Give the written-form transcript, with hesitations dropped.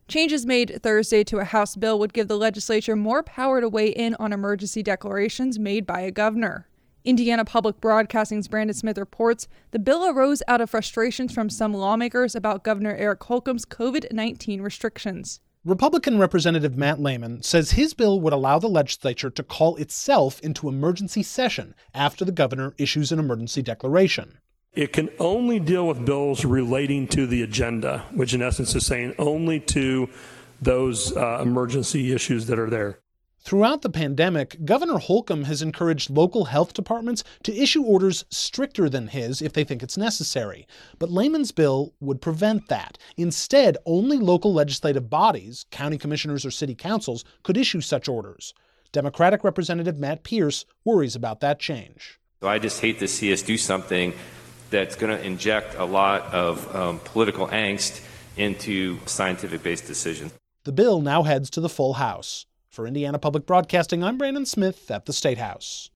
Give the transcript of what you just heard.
Changes made Thursday to a House bill would give the legislature more power to weigh in on emergency declarations made by a governor. Indiana Public Broadcasting's Brandon Smith reports the bill arose out of frustrations from some lawmakers about Governor Eric Holcomb's COVID-19 restrictions. Republican Representative Matt Lehman says his bill would allow the legislature to call itself into emergency session after the governor issues an emergency declaration. It can only deal with bills relating to the agenda, which in essence is saying only to those emergency issues that are there. Throughout the pandemic, Governor Holcomb has encouraged local health departments to issue orders stricter than his if they think it's necessary. But Lehman's bill would prevent that. Instead, only local legislative bodies, county commissioners or city councils, could issue such orders. Democratic Representative Matt Pierce worries about that change. So I just hate to see us do something that's going to inject a lot of political angst into scientific-based decisions. The bill now heads to the full House. For Indiana Public Broadcasting, I'm Brandon Smith at the State House.